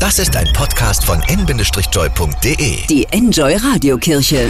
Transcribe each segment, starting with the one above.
Das ist ein Podcast von n-joy.de. Die Enjoy Radiokirche.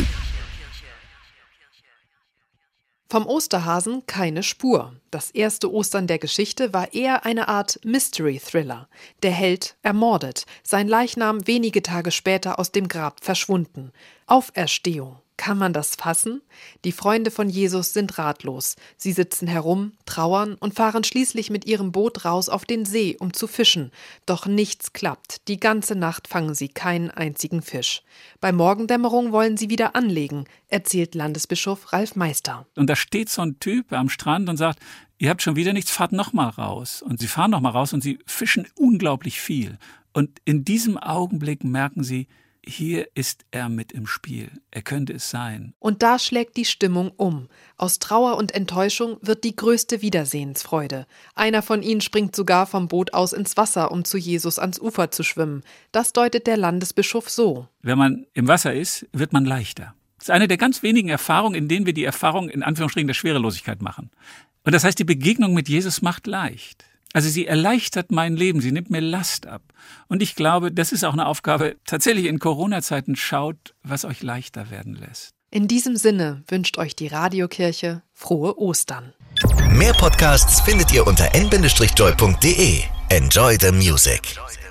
Vom Osterhasen keine Spur. Das erste Ostern der Geschichte war eher eine Art Mystery-Thriller. Der Held ermordet, sein Leichnam wenige Tage später aus dem Grab verschwunden. Auferstehung. Kann man das fassen? Die Freunde von Jesus sind ratlos. Sie sitzen herum, trauern und fahren schließlich mit ihrem Boot raus auf den See, um zu fischen. Doch nichts klappt. Die ganze Nacht fangen sie keinen einzigen Fisch. Bei Morgendämmerung wollen sie wieder anlegen, erzählt Landesbischof Ralf Meister. Und da steht so ein Typ am Strand und sagt, ihr habt schon wieder nichts, fahrt noch mal raus. Und sie fahren noch mal raus und sie fischen unglaublich viel. Und in diesem Augenblick merken sie, hier ist er mit im Spiel. Er könnte es sein. Und da schlägt die Stimmung um. Aus Trauer und Enttäuschung wird die größte Wiedersehensfreude. Einer von ihnen springt sogar vom Boot aus ins Wasser, um zu Jesus ans Ufer zu schwimmen. Das deutet der Landesbischof so. Wenn man im Wasser ist, wird man leichter. Das ist eine der ganz wenigen Erfahrungen, in denen wir die Erfahrung in Anführungsstrichen der Schwerelosigkeit machen. Und das heißt, die Begegnung mit Jesus macht leicht. Also sie erleichtert mein Leben, sie nimmt mir Last ab. Und ich glaube, das ist auch eine Aufgabe, tatsächlich in Corona-Zeiten, schaut, was euch leichter werden lässt. In diesem Sinne wünscht euch die Radiokirche frohe Ostern. Mehr Podcasts findet ihr unter n-joy.de. Enjoy the music.